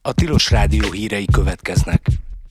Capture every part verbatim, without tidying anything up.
A Tilos Rádió hírei következnek.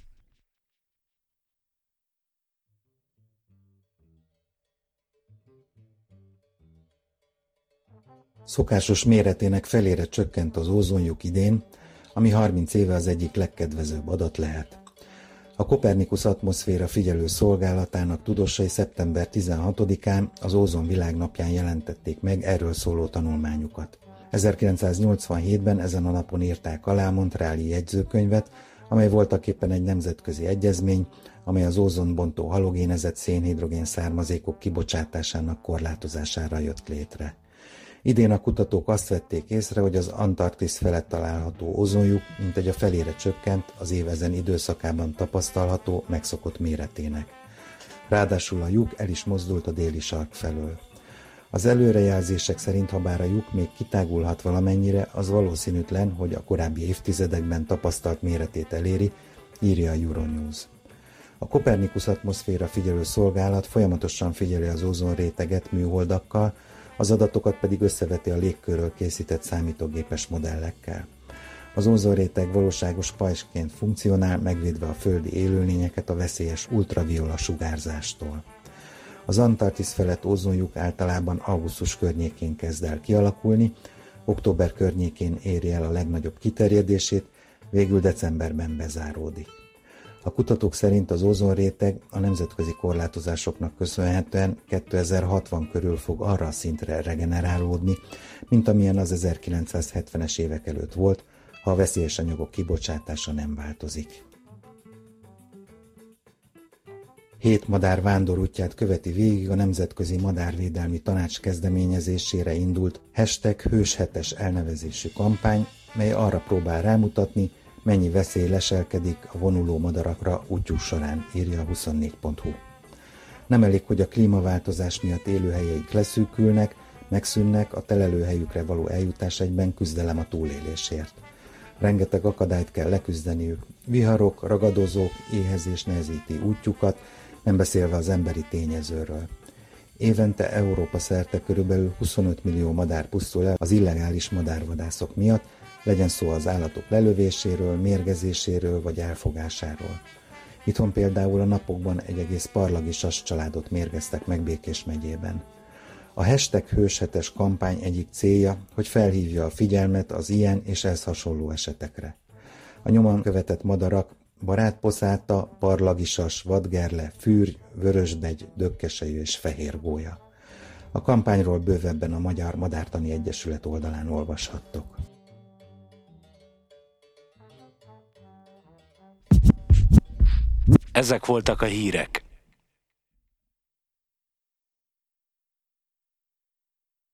Szokásos méretének felére csökkent az ózonlyuk idén, ami harminc éve az egyik legkedvezőbb adat lehet. A Kopernikusz atmoszféra figyelő szolgálatának tudósai szeptember tizenhatodikán az Ózon világnapján jelentették meg erről szóló tanulmányukat. ezerkilencszáznyolcvanhétben ezen a napon írták alá a Montreali jegyzőkönyvet, amely voltaképpen egy nemzetközi egyezmény, amely az ózonbontó halogénezett szénhidrogén származékok kibocsátásának korlátozására jött létre. Idén a kutatók azt vették észre, hogy az Antarktisz felett található ózonlyuk mintegy a felére csökkent az év ezen időszakában tapasztalható megszokott méretének. Ráadásul a lyuk el is mozdult a déli sark felől. Az előrejelzések szerint, habár a lyuk még kitágulhat valamennyire, az valószínűtlen, hogy a korábbi évtizedekben tapasztalt méretét eléri, írja a Euronews. A Kopernikusz atmoszféra figyelő szolgálat folyamatosan figyeli az ózonréteget műholdakkal, az adatokat pedig összeveti a légkörről készített számítógépes modellekkel. Az ózonréteg valóságos pajzsként funkcionál, megvédve a földi élőlényeket a veszélyes ultraviola sugárzástól. Az Antarktisz felett ózonlyuk általában augusztus környékén kezd el kialakulni, október környékén éri el a legnagyobb kiterjedését, végül decemberben bezáródik. A kutatók szerint az ózonréteg a nemzetközi korlátozásoknak köszönhetően kétezer-hatvan körül fog arra a szintre regenerálódni, mint amilyen az ezerkilencszázhetvenes évek előtt volt, ha a veszélyes anyagok kibocsátása nem változik. Hét madár vándorútját követi végig a Nemzetközi Madárvédelmi Tanács kezdeményezésére indult hashtag hőshetes elnevezésű kampány, mely arra próbál rámutatni, mennyi veszély leselkedik a vonuló madarakra útjuk során, írja a huszonnégy pont hu. Nem elég, hogy a klímaváltozás miatt élőhelyeik leszűkülnek, megszűnnek, a telelőhelyükre való eljutás egyben küzdelem a túlélésért. Rengeteg akadályt kell leküzdeniük. Viharok, ragadozók, éhezés nehezíti útjukat, nem beszélve az emberi tényezőről. Évente Európa szerte körülbelül huszonöt millió madár pusztul el az illegális madárvadászok miatt, legyen szó az állatok lelövéséről, mérgezéséről vagy elfogásáról. Itthon például a napokban egy egész parlagi sas családot mérgeztek meg Békés megyében. A hashtag hőshetes kampány egyik célja, hogy felhívja a figyelmet az ilyen és ehhez hasonló esetekre. A nyomon követett madarak barátposzáta, parlagisas, vadgerle, fűrj, vörösbegy, döggkeselyű és fehérgólya. A kampányról bővebben a Magyar Madártani Egyesület oldalán olvashattok. Ezek voltak a hírek.